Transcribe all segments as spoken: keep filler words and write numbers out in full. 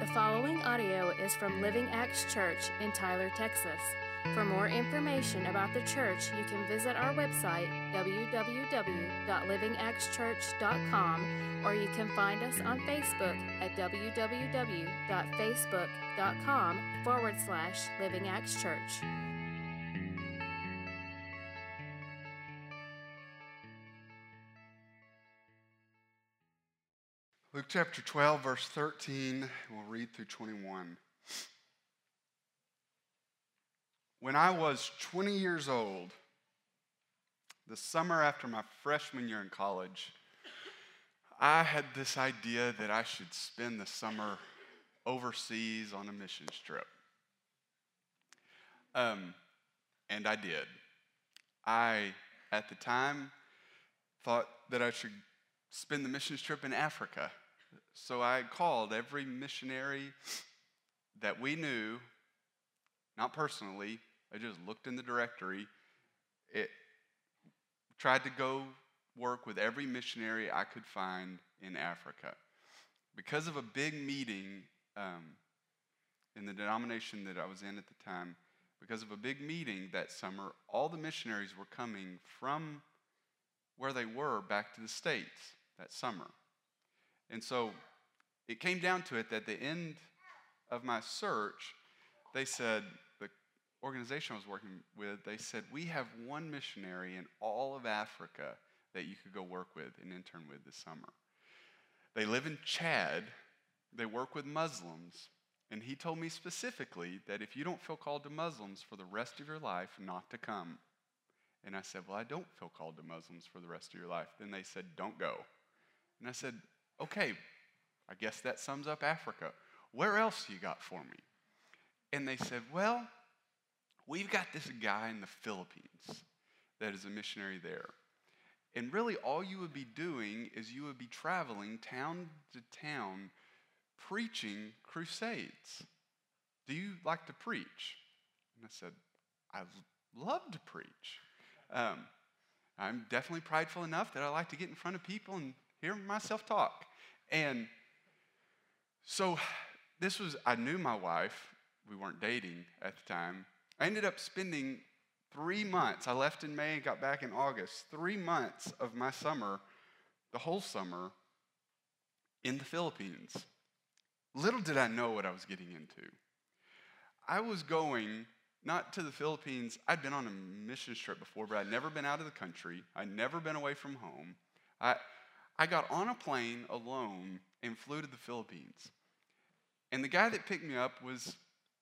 The following audio is from Living Acts Church in Tyler, Texas. For more information about the church, you can visit our website, w w w dot living acts church dot com, or you can find us on Facebook at w w w dot facebook dot com forward slash Living Acts Church. Luke chapter twelve, verse thirteen, we'll read through twenty-one. When I was twenty years old, the summer after my freshman year in college, I had this idea that I should spend the summer overseas on a missions trip. Um, and I did. I, at the time, thought that I should spend the missions trip in Africa. So I called every missionary that we knew, not personally. I just looked in the directory. It tried to go work with every missionary I could find in Africa. Because of a big meeting um, in the denomination that I was in at the time, because of a big meeting that summer, all the missionaries were coming from where they were back to the States that summer. And so it came down to it that at the end of my search, they said, the organization I was working with, they said, we have one missionary in all of Africa that you could go work with and intern with this summer. They live in Chad. They work with Muslims. And he told me specifically that if you don't feel called to Muslims for the rest of your life, not to come. And I said, well, I don't feel called to Muslims for the rest of your life. Then they said, don't go. And I said, okay, I guess that sums up Africa. Where else you got for me? And they said, well, we've got this guy in the Philippines that is a missionary there. And really all you would be doing is you would be traveling town to town preaching crusades. Do you like to preach? And I said, I love to preach. Um, I'm definitely prideful enough that I like to get in front of people and hear myself talk. And so this was, I knew my wife. We weren't dating at the time. I ended up spending three months. I left in May and got back in August. Three months of my summer, the whole summer, in the Philippines. Little did I know what I was getting into. I was going not to the Philippines. I'd been on a mission trip before, but I'd never been out of the country. I'd never been away from home. I, I got on a plane alone and flew to the Philippines. And the guy that picked me up was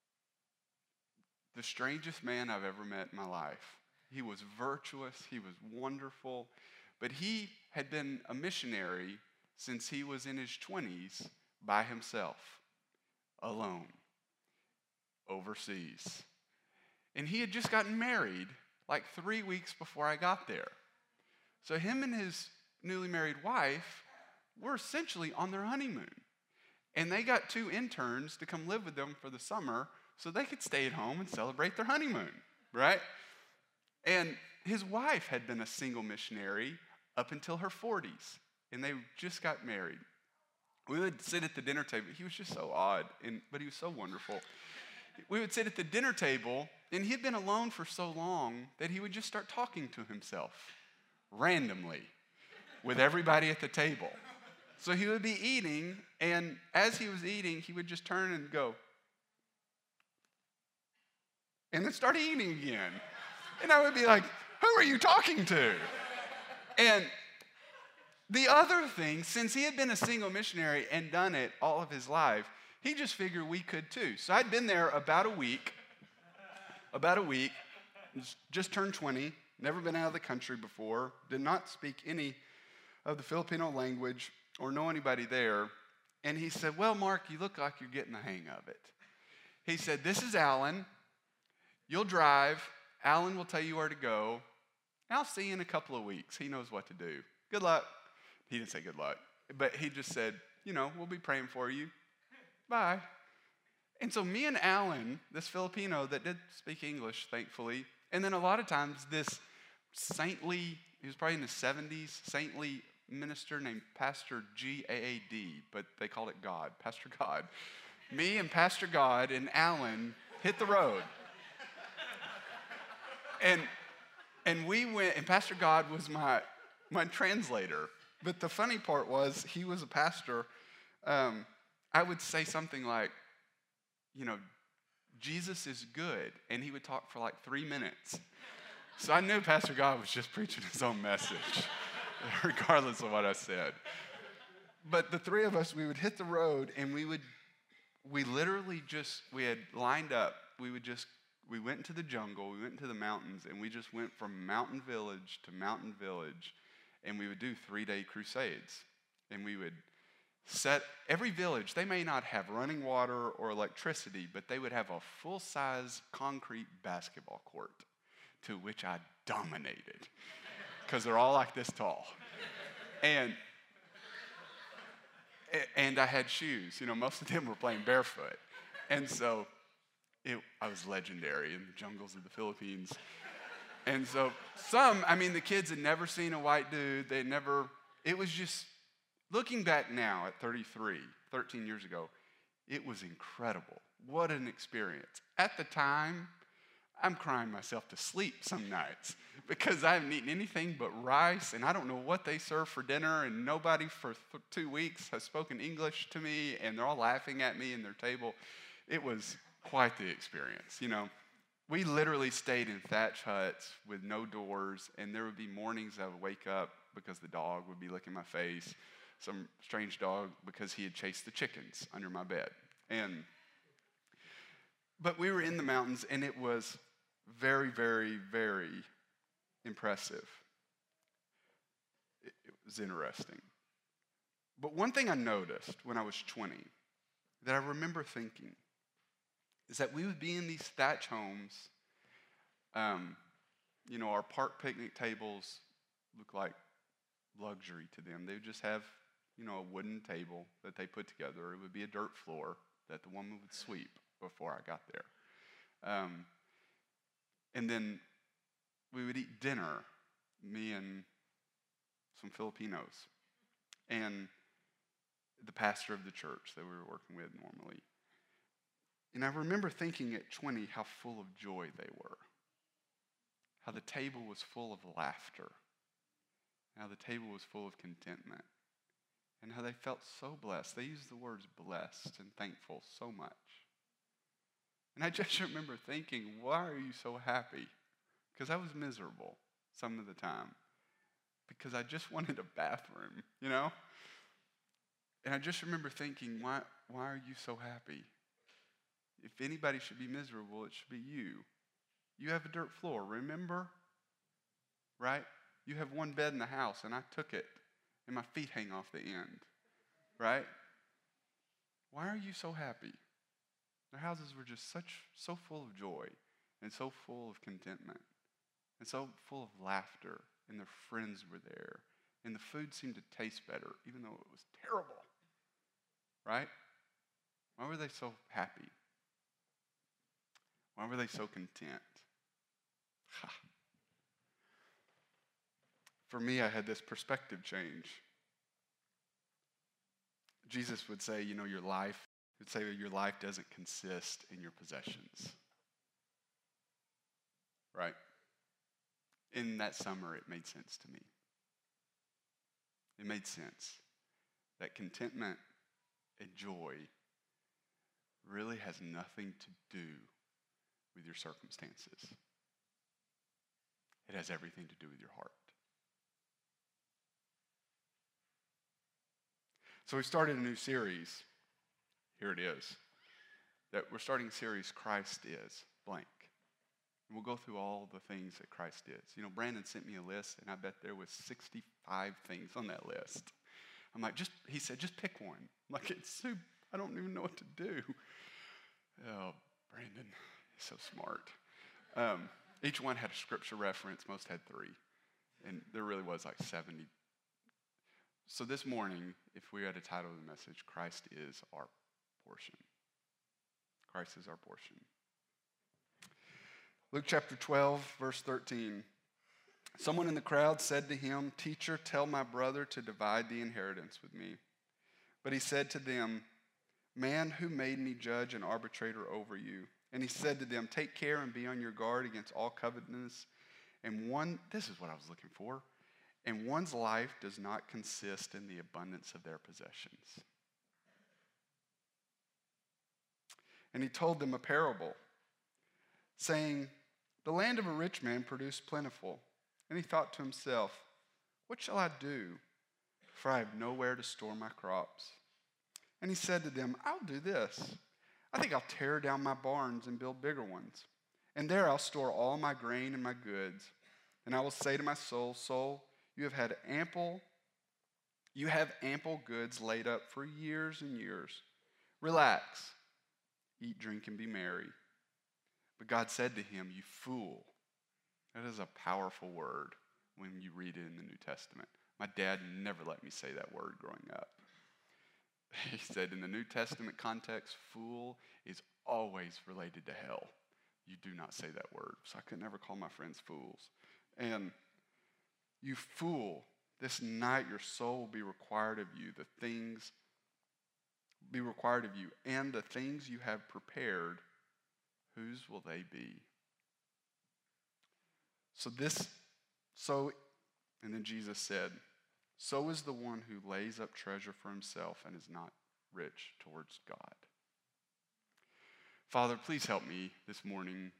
the strangest man I've ever met in my life. He was virtuous. He was wonderful. But he had been a missionary since he was in his twenties by himself, alone, overseas. And he had just gotten married like three weeks before I got there. So him and his newly married wife were essentially on their honeymoon. And they got two interns to come live with them for the summer so they could stay at home and celebrate their honeymoon, right? And his wife had been a single missionary up until her forties, and they just got married. We would sit at the dinner table. He was just so odd, and, but he was so wonderful. We would sit at the dinner table, and he had been alone for so long that he would just start talking to himself randomly with everybody at the table. So he would be eating, and as he was eating, he would just turn and go, and then start eating again. And I would be like, who are you talking to? And the other thing, since he had been a single missionary and done it all of his life, he just figured we could too. So I'd been there about a week, about a week, just turned twenty, never been out of the country before, did not speak any of the Filipino language or know anybody there. And he said, well, Mark, you look like you're getting the hang of it. He said, this is Alan. You'll drive. Alan will tell you where to go. I'll see you in a couple of weeks. He knows what to do. Good luck. He didn't say good luck, but he just said, you know, we'll be praying for you. Bye. And so me and Alan, this Filipino that did speak English, thankfully, and then a lot of times this saintly, he was probably in his seventies, saintly minister named Pastor G A A D, but they called it God, Pastor God. me and Pastor God and Alan hit the road. And and we went, and Pastor God was my, my translator. But the funny part was, he was a pastor. Um, I would say something like, you know, Jesus is good. And he would talk for like three minutes. So I knew Pastor God was just preaching his own message, regardless of what I said. But the three of us, we would hit the road, and we would, we literally just, we had lined up. We would just, we went into the jungle, we went into the mountains, and we just went from mountain village to mountain village, and we would do three-day crusades. And we would set, every village, they may not have running water or electricity, but they would have a full-size concrete basketball court, to which I dominated, because they're all like this tall. And and I had shoes. You know, most of them were playing barefoot. And so it, I was legendary in the jungles of the Philippines. And so some, I mean, the kids had never seen a white dude. They had never, it was just, looking back now at thirty-three, thirteen years ago, it was incredible. What an experience. At the time, I'm crying myself to sleep some nights because I haven't eaten anything but rice, and I don't know what they serve for dinner, and nobody for th- two weeks has spoken English to me, and they're all laughing at me in their table. It was quite the experience, you know. We literally stayed in thatch huts with no doors, and there would be mornings I would wake up because the dog would be licking my face, some strange dog, because he had chased the chickens under my bed. And but we were in the mountains, and it was very, very, very impressive. It, it was interesting. But one thing I noticed when I was twenty that I remember thinking is that we would be in these thatch homes. Um, you know, our park picnic tables look like luxury to them. They would just have, you know, a wooden table that they put together. It would be a dirt floor that the woman would sweep before I got there. Um, and then we would eat dinner, me and some Filipinos, and the pastor of the church that we were working with normally. And I remember thinking at twenty how full of joy they were, how the table was full of laughter, how the table was full of contentment, and how they felt so blessed. They used the words blessed and thankful so much. And I just remember thinking, why are you so happy? Because I was miserable some of the time, because I just wanted a bathroom, you know? And I just remember thinking, why, why are you so happy? If anybody should be miserable, it should be you. You have a dirt floor, remember? Right? You have one bed in the house, and I took it, and my feet hang off the end. Right? Why are you so happy? Their houses were just such, so full of joy, and so full of contentment, and so full of laughter, and their friends were there, and the food seemed to taste better, even though it was terrible. Right? Why were they so happy? Why were they so content? Ha. For me, I had this perspective change. Jesus would say, you know, your life, he would say that your life doesn't consist in your possessions. Right? In that summer, it made sense to me. It made sense that contentment and joy really has nothing to do with your circumstances. It has everything to do with your heart. So we started a new series. Here it is. That we're starting a series, Christ is blank. And we'll go through all the things that Christ is. You know, Brandon sent me a list, and I bet there was sixty-five things on that list. I'm like, just, he said, just pick one. I'm like, it's so, I don't even know what to do. Oh, Brandon is so smart. Um, each one had a scripture reference. Most had three. And there really was like seventy. So this morning, if we had a title of the message, Christ is our portion. Christ is our portion. Luke chapter twelve, verse thirteen. Someone in the crowd said to him, "Teacher, tell my brother to divide the inheritance with me." But he said to them, man who made me judge and arbitrator over you. And he said to them, take care and be on your guard against all covetousness. And one, this is what I was looking for, and one's life does not consist in the abundance of their possessions. And he told them a parable, saying, the land of a rich man produced plentiful. And he thought to himself, what shall I do? For I have nowhere to store my crops. And he said to them, I'll do this. I think I'll tear down my barns and build bigger ones. And there I'll store all my grain and my goods. And I will say to my soul, soul, you have had ample, you have ample goods laid up for years and years. Relax, eat, drink, and be merry. But God said to him, you fool. That is a powerful word when you read it in the New Testament. My dad never let me say that word growing up. He said in the New Testament context, fool is always related to hell. You do not say that word. So I could never call my friends fools. And you fool, this night your soul will be required of you, the things be required of you, and the things you have prepared, whose will they be? So this, so, and then Jesus said, so is the one who lays up treasure for himself and is not rich towards God. Father, please help me this morning.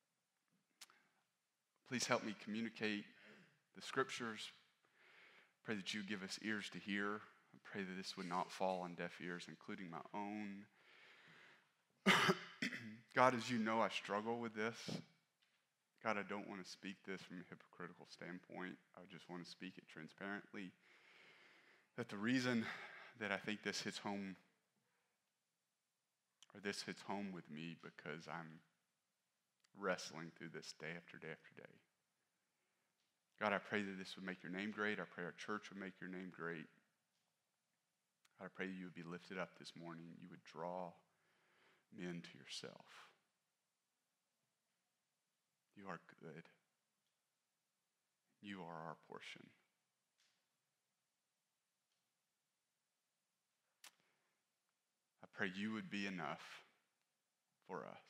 Please help me communicate the scriptures. Pray that you give us ears to hear. I pray that this would not fall on deaf ears, including my own. God, as you know, I struggle with this. God, I don't want to speak this from a hypocritical standpoint. I just want to speak it transparently. That the reason that I think this hits home, or this hits home with me, because I'm wrestling through this day after day after day. God, I pray that this would make your name great. I pray our church would make your name great. God, I pray that you would be lifted up this morning. You would draw men to yourself. You are good. You are our portion. I pray you would be enough for us.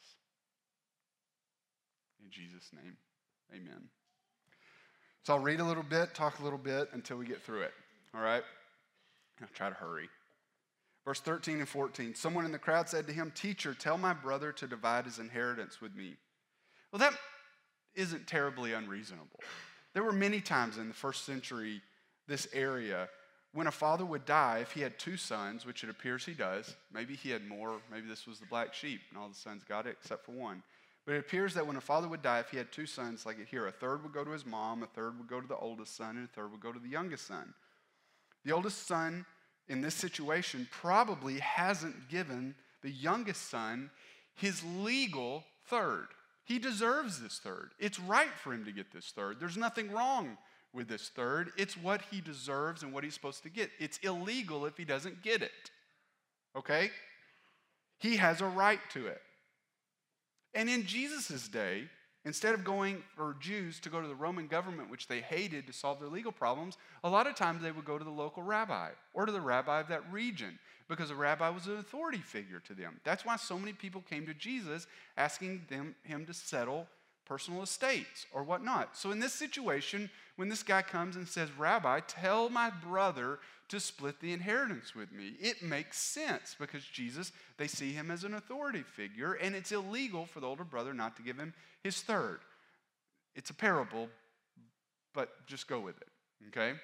In Jesus' name, amen. So I'll read a little bit, talk a little bit until we get through it, all right? I'll try to hurry. Verse thirteen and fourteen, someone in the crowd said to him, teacher, tell my brother to divide his inheritance with me. Well, that isn't terribly unreasonable. There were many times in the first century, this area, when a father would die, if he had two sons, which it appears he does, maybe he had more, maybe this was the black sheep, and all the sons got it except for one. But it appears that when a father would die, if he had two sons, like here, a third would go to his mom, a third would go to the oldest son, and a third would go to the youngest son. The oldest son in this situation probably hasn't given the youngest son his legal third. He deserves this third. It's right for him to get this third. There's nothing wrong with this third. It's what he deserves and what he's supposed to get. It's illegal if he doesn't get it. Okay? He has a right to it. And in Jesus' day, instead of going for Jews to go to the Roman government, which they hated to solve their legal problems, a lot of times they would go to the local rabbi or to the rabbi of that region because a rabbi was an authority figure to them. That's why so many people came to Jesus asking them, him to settle personal estates or whatnot. So in this situation, when this guy comes and says, Rabbi, tell my brother to split the inheritance with me, it makes sense because Jesus, they see him as an authority figure, and it's illegal for the older brother not to give him his third. It's a parable, but just go with it, okay?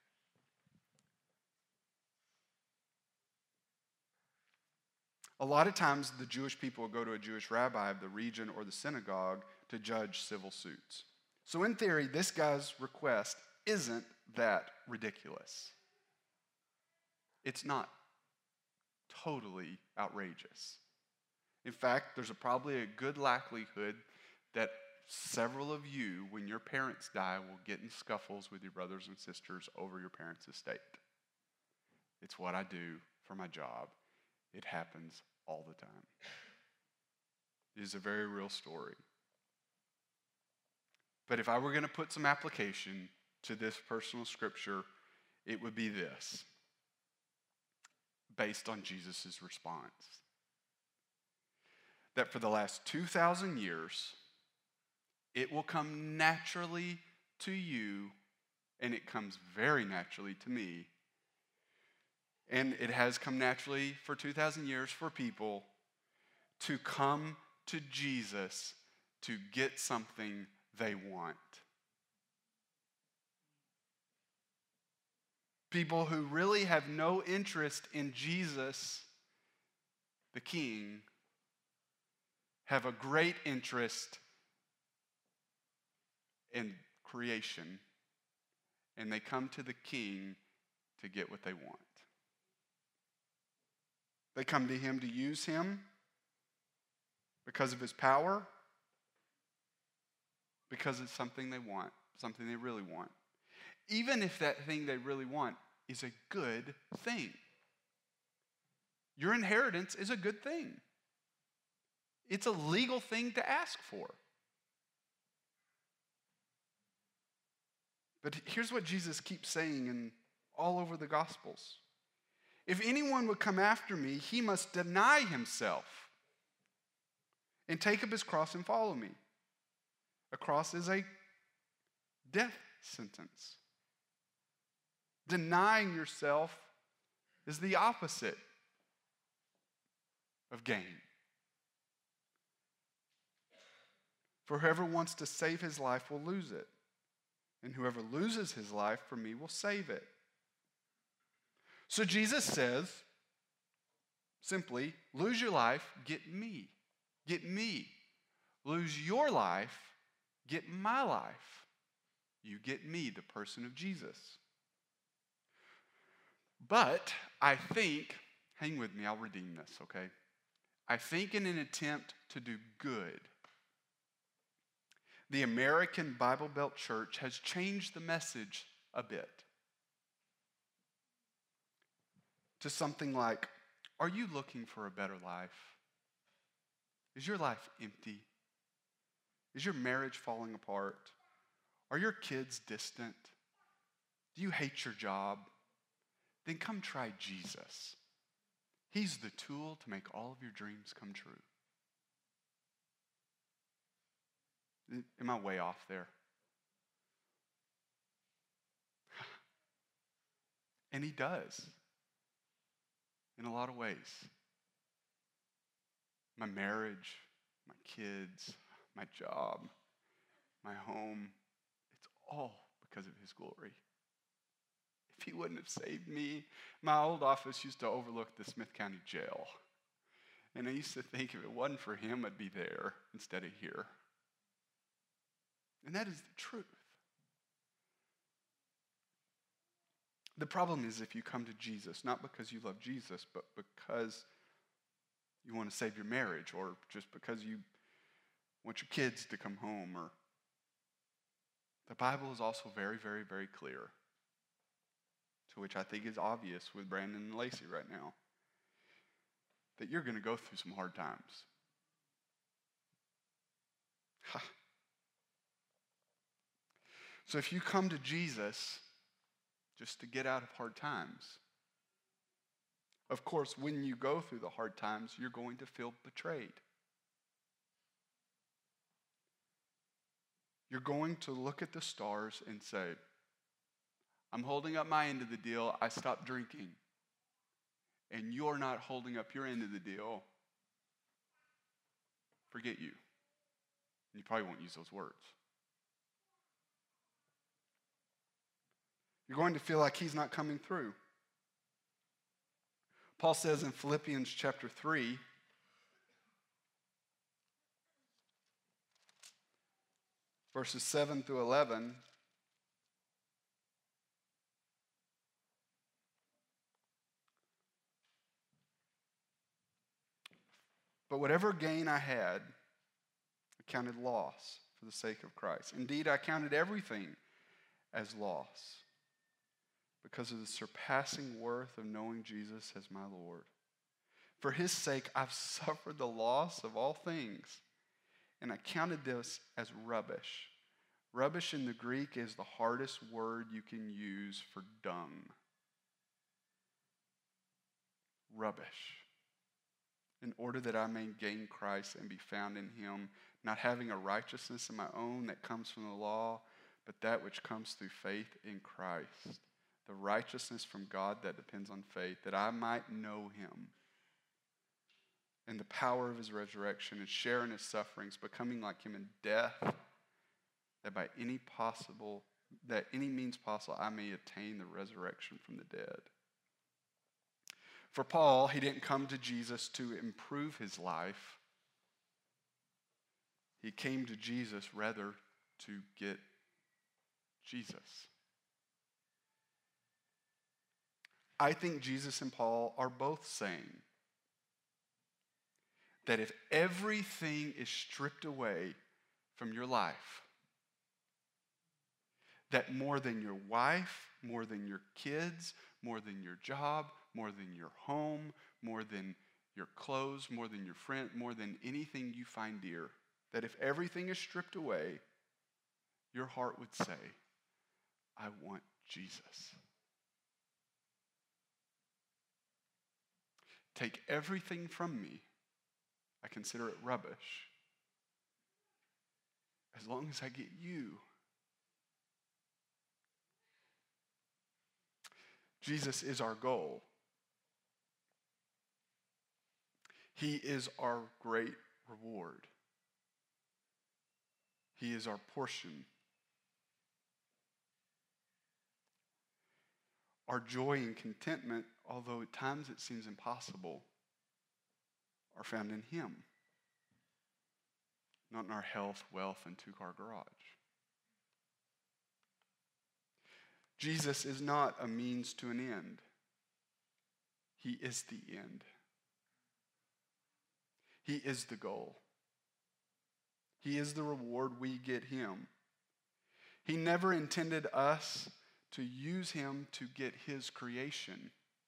A lot of times the Jewish people will go to a Jewish rabbi of the region or the synagogue to judge civil suits. So in theory, this guy's request isn't that ridiculous. It's not totally outrageous. In fact, there's a, probably a good likelihood that several of you, when your parents die, will get in scuffles with your brothers and sisters over your parents' estate. It's what I do for my job. It happens all the time. It is a very real story. But if I were going to put some application to this personal scripture, it would be this. based on Jesus' response. That for the last two thousand years, it will come naturally to you, and it comes very naturally to me. And it has come naturally for two thousand years for people to come to Jesus to get something they want. People who really have no interest in Jesus, the King, have a great interest in creation, and they come to the King to get what they want. They come to him to use him because of his power, because it's something they want, something they really want. Even if that thing they really want is a good thing. Your inheritance is a good thing. It's a legal thing to ask for. But here's what Jesus keeps saying in all over the Gospels. If anyone would come after me, he must deny himself and take up his cross and follow me. A cross is a death sentence. Denying yourself is the opposite of gain. For whoever wants to save his life will lose it, and whoever loses his life for me will save it. So Jesus says, simply, lose your life, get me. Get me. Lose your life, get my life. You get me, the person of Jesus. But I think, hang with me, I'll redeem this, okay? I think in an attempt to do good, the American Bible Belt Church has changed the message a bit to something like, are you looking for a better life? Is your life empty? Is your marriage falling apart? Are your kids distant? Do you hate your job? Then come try Jesus. He's the tool to make all of your dreams come true. Am I way off there? And he does. In a lot of ways. My marriage, my kids, my job, my home, it's all because of his glory. If he wouldn't have saved me, my old office used to overlook the Smith County Jail. And I used to think if it wasn't for him, I'd be there instead of here. And that is the truth. The problem is if you come to Jesus, not because you love Jesus, but because you want to save your marriage, or just because you want your kids to come home, or the Bible is also very, very, very clear, to which I think is obvious with Brandon and Lacey right now, that you're going to go through some hard times. Ha. So if you come to Jesus just to get out of hard times, of course, when you go through the hard times, you're going to feel betrayed. You're going to look at the stars and say, I'm holding up my end of the deal, I stopped drinking. And you're not holding up your end of the deal. Forget you. And you probably won't use those words. You're going to feel like he's not coming through. Paul says in Philippians chapter three, verses seven through eleven, but whatever gain I had, I counted loss for the sake of Christ. Indeed, I counted everything as loss, because of the surpassing worth of knowing Jesus as my Lord. For his sake, I've suffered the loss of all things, and I counted this as rubbish. Rubbish in the Greek is the hardest word you can use for dung. rubbish, in order that I may gain Christ and be found in him, not having a righteousness of my own that comes from the law, but that which comes through faith in Christ, the righteousness from God that depends on faith, that I might know him and the power of his resurrection and share in his sufferings, becoming like him in death, that by any possible, that any means possible I may attain the resurrection from the dead. For Paul, he didn't come to Jesus to improve his life. He came to Jesus rather to get Jesus. I think Jesus and Paul are both saying that if everything is stripped away from your life, that more than your wife, more than your kids, more than your job, more than your home, more than your clothes, more than your friend, more than anything you find dear, that if everything is stripped away, your heart would say, I want Jesus. Take everything from me. I consider it rubbish. As long as I get you. Jesus is our goal. He is our great reward. He is our portion. Our joy and contentment, although at times it seems impossible, are found in him, not in our health, wealth, and two-car garage. Jesus is not a means to an end. He is the end. He is the goal. He is the reward. We get him. He never intended us to use him to get his creation,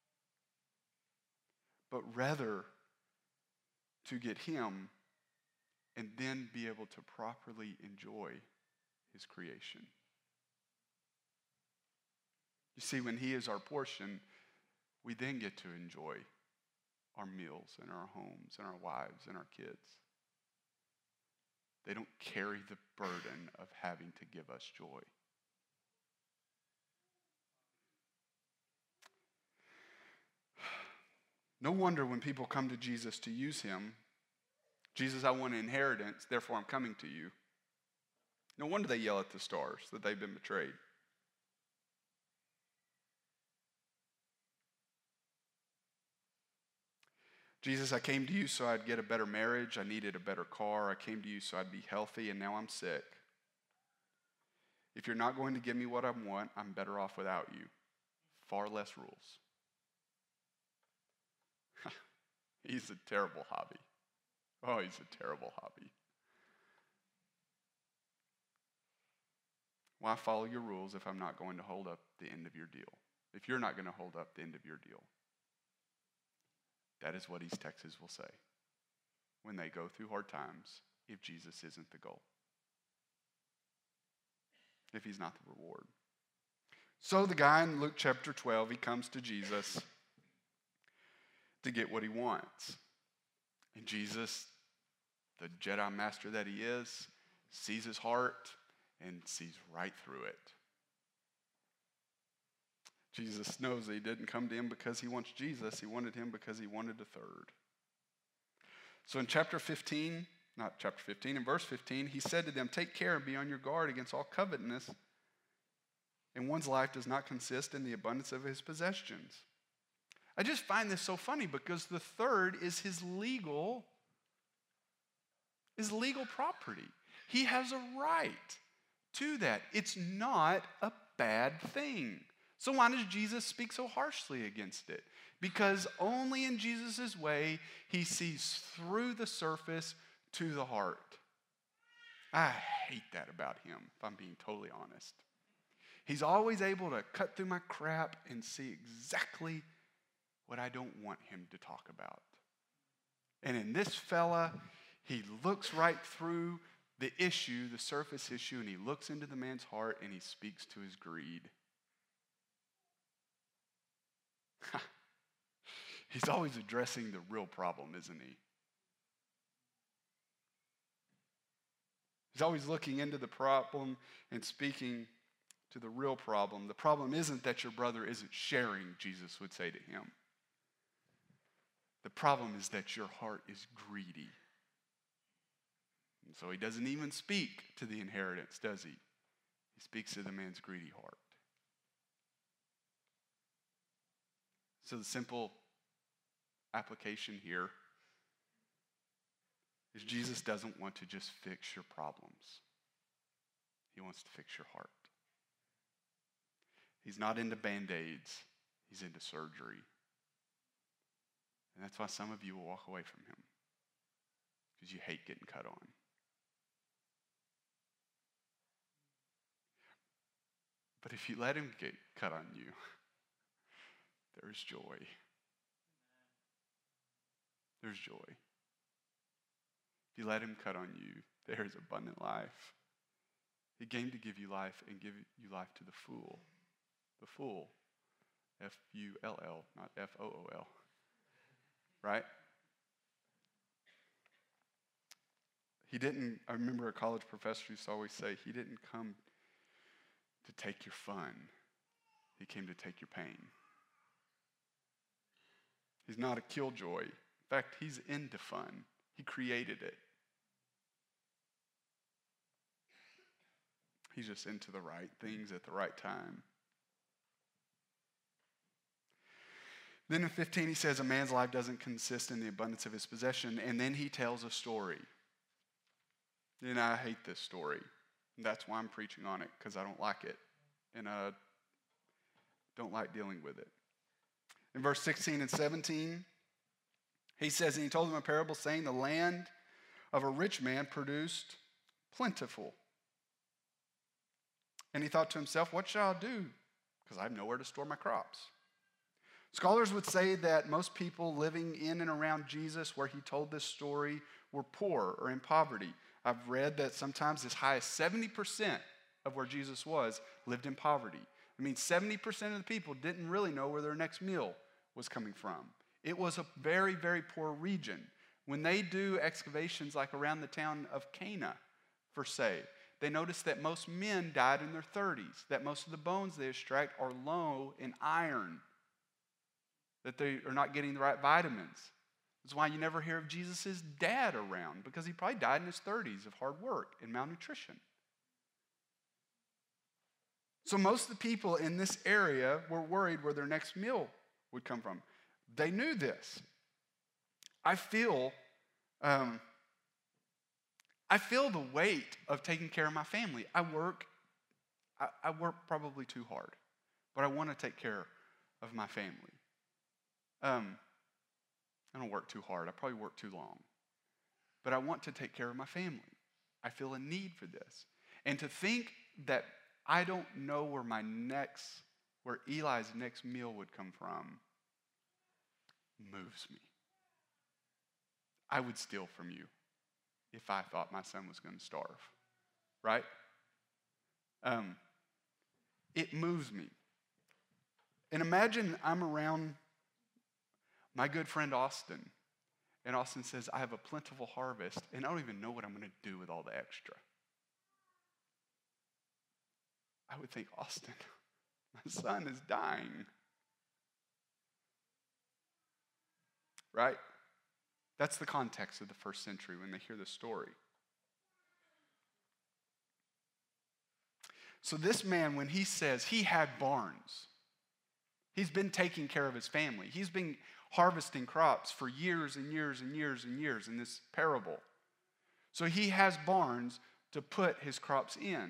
but rather to get him and then be able to properly enjoy his creation. You see, when he is our portion, we then get to enjoy our meals and our homes and our wives and our kids. They don't carry the burden of having to give us joy. No wonder when people come to Jesus to use him, Jesus, I want an inheritance, therefore I'm coming to you. No wonder they yell at the stars that they've been betrayed. Jesus, I came to you so I'd get a better marriage. I needed a better car. I came to you so I'd be healthy, and now I'm sick. If you're not going to give me what I want, I'm better off without you. Far less rules. He's a terrible hobby. Oh, he's a terrible hobby. Why follow your rules if I'm not going to hold up the end of your deal? If you're not going to hold up the end of your deal? That is what East Texas will say when they go through hard times if Jesus isn't the goal, if he's not the reward. So the guy in Luke chapter twelve, he comes to Jesus to get what he wants. And Jesus, the Jedi master that he is, sees his heart and sees right through it. Jesus knows that he didn't come to him because he wants Jesus. He wanted him because he wanted a third. So in chapter fifteen, not chapter fifteen, in verse fifteen, he said to them, take care and be on your guard against all covetousness, and one's life does not consist in the abundance of his possessions. I just find this so funny because the third is his legal, his legal property. He has a right to that. It's not a bad thing. So why does Jesus speak so harshly against it? Because only in Jesus' way he sees through the surface to the heart. I hate that about him, if I'm being totally honest. He's always able to cut through my crap and see exactly what I don't want him to talk about. And in this fella, he looks right through the issue, the surface issue, and he looks into the man's heart and he speaks to his greed. He's always addressing the real problem, isn't he? He's always looking into the problem and speaking to the real problem. The problem isn't that your brother isn't sharing, Jesus would say to him. The problem is that your heart is greedy. And so he doesn't even speak to the inheritance, does he? He speaks to the man's greedy heart. So the simple application here is Jesus doesn't want to just fix your problems. He wants to fix your heart. He's not into Band-Aids. He's into surgery. And that's why some of you will walk away from him, because you hate getting cut on. But if you let him get cut on you, there's joy. There's joy. If you let him cut on you, there is abundant life. He came to give you life and give you life to the full. The full. F U L L, not F O O L. Right? He didn't, I remember a college professor used to always say, he didn't come to take your fun. He came to take your pain. He's not a killjoy. In fact, he's into fun. He created it. He's just into the right things at the right time. Then in fifteen, he says, a man's life doesn't consist in the abundance of his possession. And then he tells a story. And I hate this story. And that's why I'm preaching on it, because I don't like it. And I don't like dealing with it. In verse sixteen and seventeen, he says, and he told them a parable saying, the land of a rich man produced plentiful. And he thought to himself, what shall I do? Because I have nowhere to store my crops. Scholars would say that most people living in and around Jesus where he told this story were poor or in poverty. I've read that sometimes as high as seventy percent of where Jesus was lived in poverty. I mean, seventy percent of the people didn't really know where their next meal was coming from. It was a very, very poor region. When they do excavations like around the town of Cana, for say, they notice that most men died in their thirties, that most of the bones they extract are low in iron, that they are not getting the right vitamins. That's why you never hear of Jesus' dad around, because he probably died in his thirties of hard work and malnutrition. So most of the people in this area were worried where their next meal would come from. They knew this. I feel, um, I feel the weight of taking care of my family. I work, I, I work probably too hard, but I want to take care of my family. Um, I don't work too hard. I probably work too long. But I want to take care of my family. I feel a need for this. And to think that I don't know where my next, where Eli's next meal would come from, moves me. I would steal from you if I thought my son was going to starve. Right? Um, it moves me. And imagine I'm around my good friend Austin, and Austin says, I have a plentiful harvest, and I don't even know what I'm going to do with all the extra. I would think, Austin, my son is dying. Right? That's the context of the first century when they hear the story. So this man, when he says he had barns, he's been taking care of his family. He's been harvesting crops for years and years and years and years in this parable. So he has barns to put his crops in.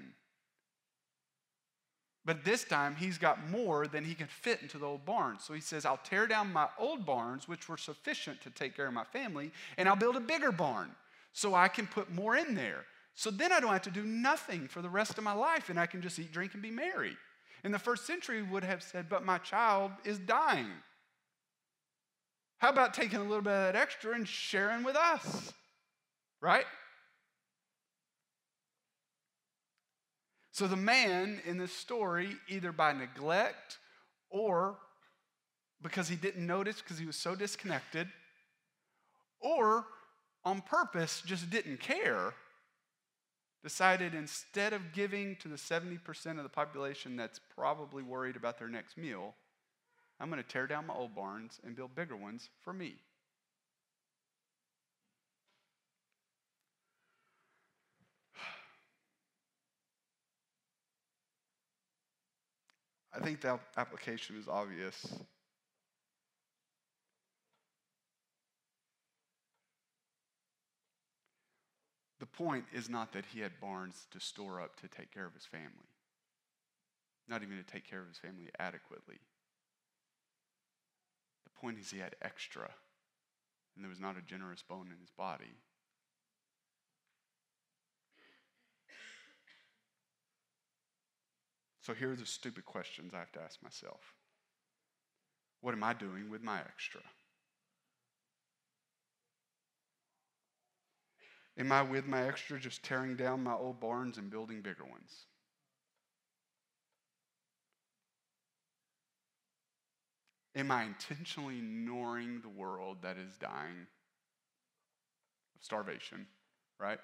But this time he's got more than he can fit into the old barns. So he says, I'll tear down my old barns, which were sufficient to take care of my family, and I'll build a bigger barn so I can put more in there. So then I don't have to do nothing for the rest of my life, and I can just eat, drink, and be merry. In the first century would have said, but my child is dying. How about taking a little bit of that extra and sharing with us? Right? So the man in this story, either by neglect or because he didn't notice because he was so disconnected, or on purpose just didn't care, decided instead of giving to the seventy percent of the population that's probably worried about their next meal, I'm going to tear down my old barns and build bigger ones for me. I think the application is obvious. The point is not that he had barns to store up to take care of his family, not even to take care of his family adequately. The point is he had extra, and there was not a generous bone in his body. So here are the stupid questions I have to ask myself. What am I doing with my extra? Am I with my extra just tearing down my old barns and building bigger ones? Am I intentionally ignoring the world that is dying of starvation, right?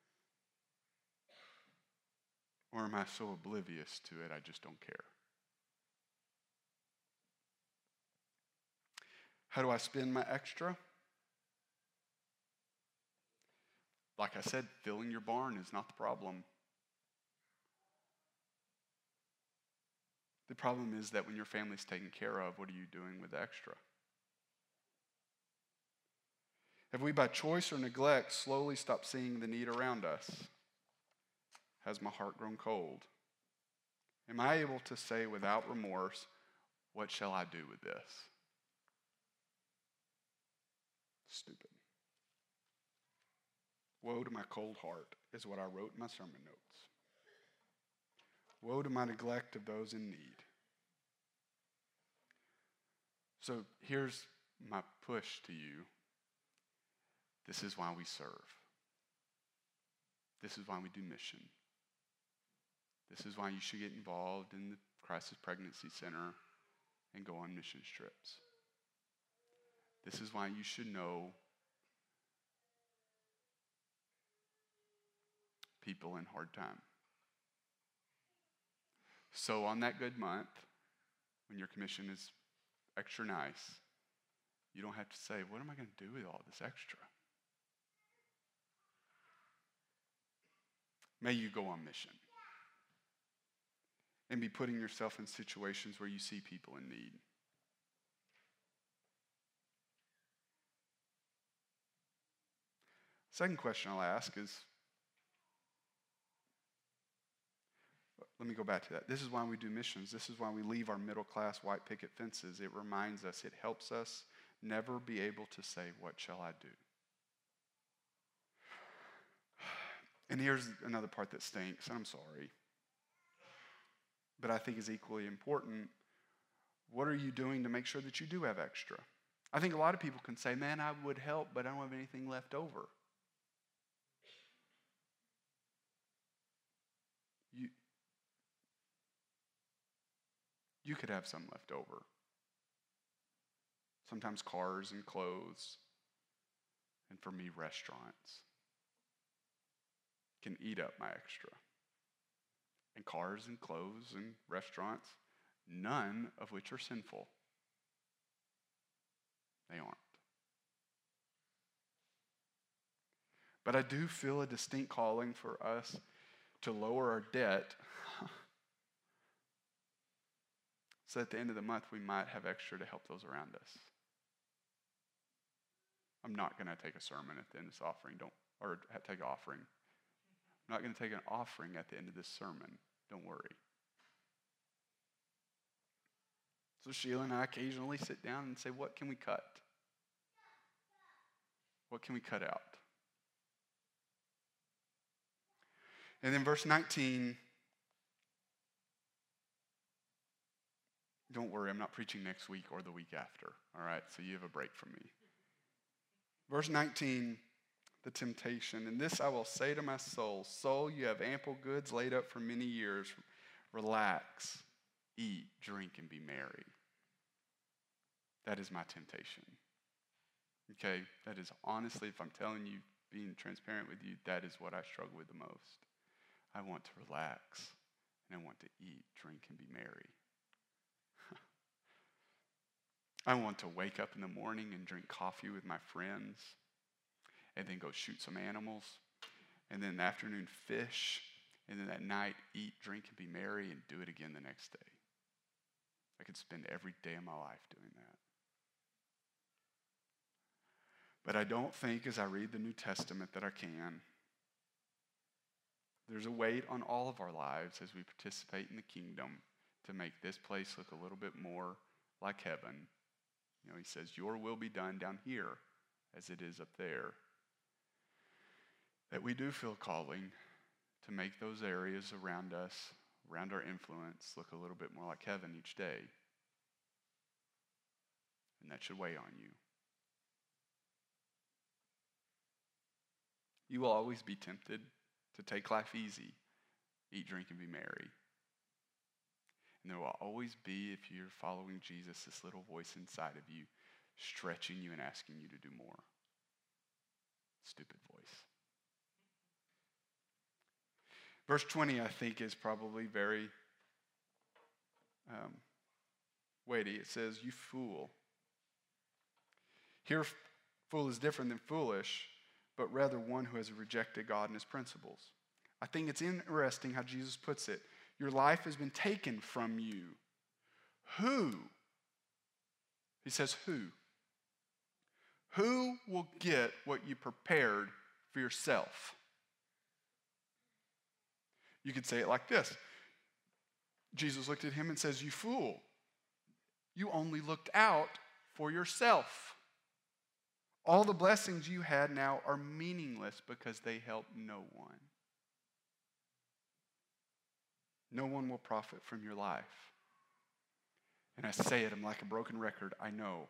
Or am I so oblivious to it I just don't care? How do I spend my extra? Like I said, filling your barn is not the problem. The problem is that when your family's taken care of, what are you doing with the extra? Have we, by choice or neglect, slowly stopped seeing the need around us? Has my heart grown cold? Am I able to say without remorse, what shall I do with this? Stupid. Woe to my cold heart is what I wrote in my sermon notes. Woe to my neglect of those in need. So here's my push to you. This is why we serve. This is why we do mission. This is why you should get involved in the Crisis Pregnancy Center and go on mission trips. This is why you should know people in hard time. So on that good month, when your commission is extra nice, you don't have to say, what am I going to do with all this extra? May you go on mission and be putting yourself in situations where you see people in need. Second question I'll ask is, let me go back to that. This is why we do missions. This is why we leave our middle-class white picket fences. It reminds us, it helps us never be able to say, what shall I do? And here's another part that stinks, and I'm sorry, but I think is equally important. What are you doing to make sure that you do have extra? I think a lot of people can say, man, I would help, but I don't have anything left over. You, you could have some left over. Sometimes cars and clothes, and for me, restaurants can eat up my extra. And cars and clothes and restaurants, none of which are sinful. They aren't. But I do feel a distinct calling for us to lower our debt so at the end of the month we might have extra to help those around us. I'm not going to take a sermon at the end of this offering, don't, or take an offering. I'm not going to take an offering at the end of this sermon. Don't worry. So Sheila and I occasionally sit down and say, what can we cut? What can we cut out? And then verse nineteen, don't worry, I'm not preaching next week or the week after, all right? So you have a break from me. Verse nineteen, the temptation. And this I will say to my soul, soul, you have ample goods laid up for many years. Relax, eat, drink, and be merry. That is my temptation. Okay? That is honestly, if I'm telling you, being transparent with you, that is what I struggle with the most. I want to relax, and I want to eat, drink, and be merry. I want to wake up in the morning and drink coffee with my friends, and then go shoot some animals, and then in the afternoon fish, and then at night eat, drink, and be merry, and do it again the next day. I could spend every day of my life doing that. But I don't think as I read the New Testament that I can. There's a weight on all of our lives as we participate in the kingdom to make this place look a little bit more like heaven. You know, he says, your will be done down here as it is up there. That we do feel calling to make those areas around us, around our influence, look a little bit more like heaven each day. And that should weigh on you. You will always be tempted to take life easy, eat, drink, and be merry. And there will always be, if you're following Jesus, this little voice inside of you stretching you and asking you to do more. Stupid voice. Verse twenty, I think, is probably very um, weighty. It says, you fool. Here, fool is different than foolish, but rather one who has rejected God and his principles. I think it's interesting how Jesus puts it. Your life has been taken from you. Who? He says, who? Who will get what you prepared for yourself? You could say it like this. Jesus looked at him and says, you fool. You only looked out for yourself. All the blessings you had now are meaningless because they help no one. No one will profit from your life. And I say it, I'm like a broken record, I know.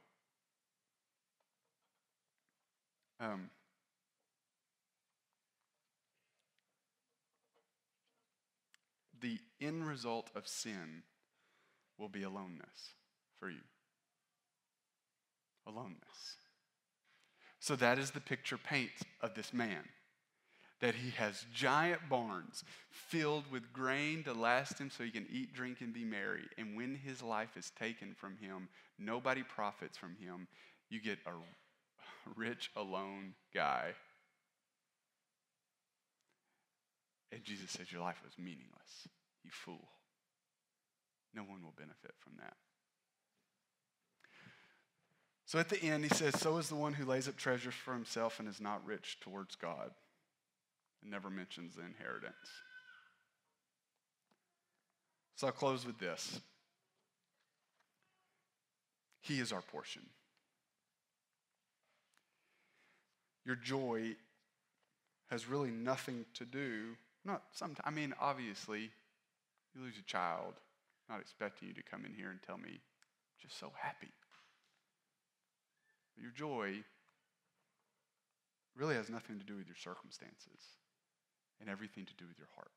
Um, the end result of sin will be aloneness for you. Aloneness. So that is the picture paint of this man. That he has giant barns filled with grain to last him so he can eat, drink, and be merry. And when his life is taken from him, nobody profits from him. You get a rich, alone guy. And Jesus says, your life was meaningless, you fool. No one will benefit from that. So at the end, he says, so is the one who lays up treasures for himself and is not rich towards God. It never mentions the inheritance. So I'll close with this. He is our portion. Your joy has really nothing to do, not sometimes, I mean, obviously, you lose a child, not expecting you to come in here and tell me, just so happy. But your joy really has nothing to do with your circumstances and everything to do with your heart.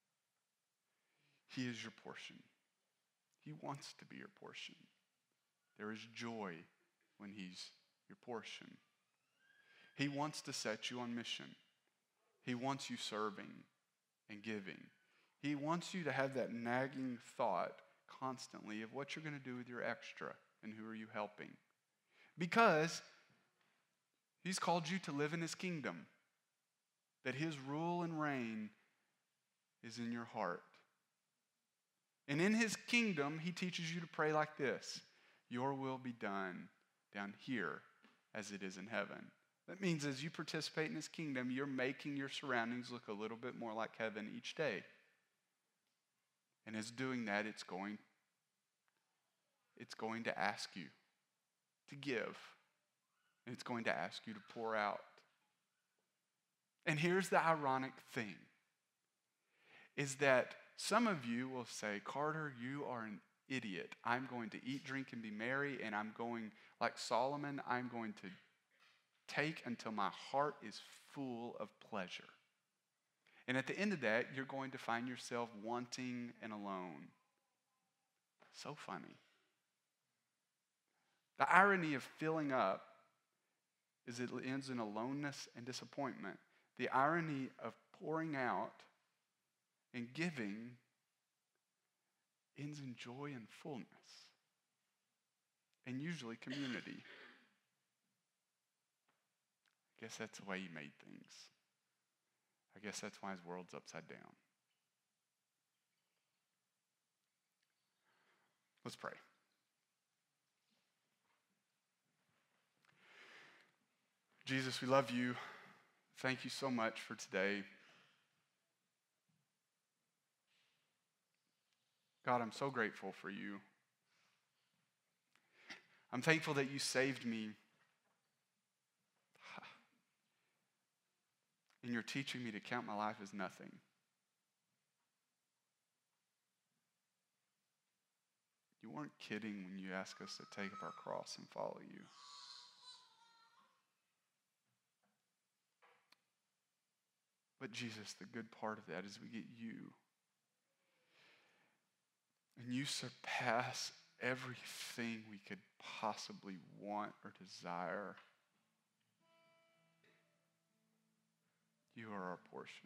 He is your portion. He wants to be your portion. There is joy when he's your portion. He wants to set you on mission. He wants you serving and giving. He wants you to have that nagging thought constantly of what you're going to do with your extra and who are you helping. Because he's called you to live in his kingdom. That his rule and reign is in your heart. And in his kingdom, he teaches you to pray like this. Your will be done down here as it is in heaven. That means as you participate in his kingdom, you're making your surroundings look a little bit more like heaven each day. And as doing that, it's going, it's going to ask you to give. And it's going to ask you to pour out. And here's the ironic thing, is that some of you will say, Carter, you are an idiot. I'm going to eat, drink, and be merry, and I'm going, like Solomon, I'm going to take until my heart is full of pleasure. And at the end of that, you're going to find yourself wanting and alone. So funny. The irony of filling up is it ends in aloneness and disappointment. The irony of pouring out and giving ends in joy and fullness, and usually community. I guess that's the way he made things. I guess that's why his world's upside down. Let's pray. Jesus, we love you. Thank you so much for today. God, I'm so grateful for you. I'm thankful that you saved me. And you're teaching me to count my life as nothing. You weren't kidding when you asked us to take up our cross and follow you. But Jesus, the good part of that is we get you. And you surpass everything we could possibly want or desire. You are our portion.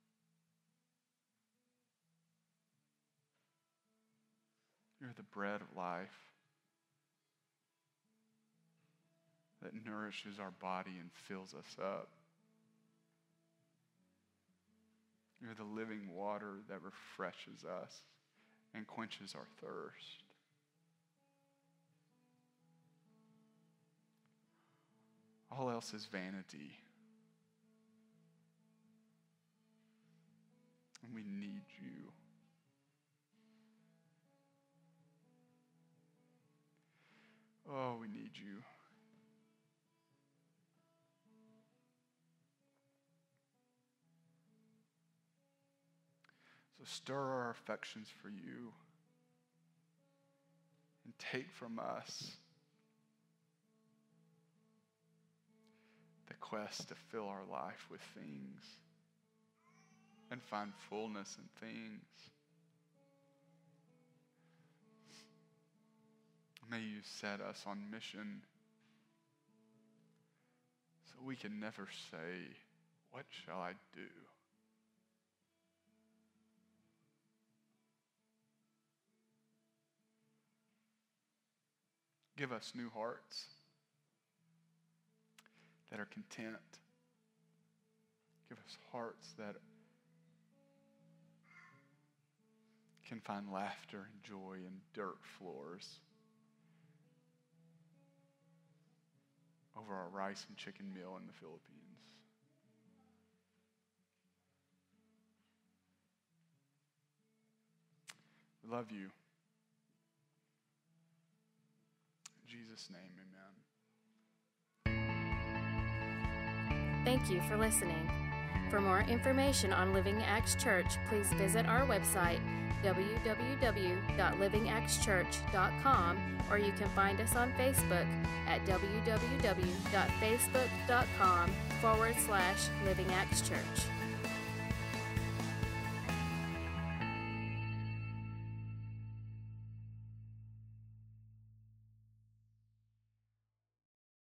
You're the bread of life that nourishes our body and fills us up. You're the living water that refreshes us and quenches our thirst. All else is vanity. And we need you. Oh, we need you. So stir our affections for you and take from us the quest to fill our life with things and find fullness in things. May you set us on mission so we can never say, "What shall I do?" Give us new hearts that are content. Give us hearts that can find laughter and joy in dirt floors over our rice and chicken meal in the Philippines. We love you. In Jesus' name, amen. Thank you for listening. For more information on Living Acts Church, please visit our website, w w w dot living acts church dot com, or you can find us on Facebook at w w w dot facebook dot com forward slash Living Acts Church.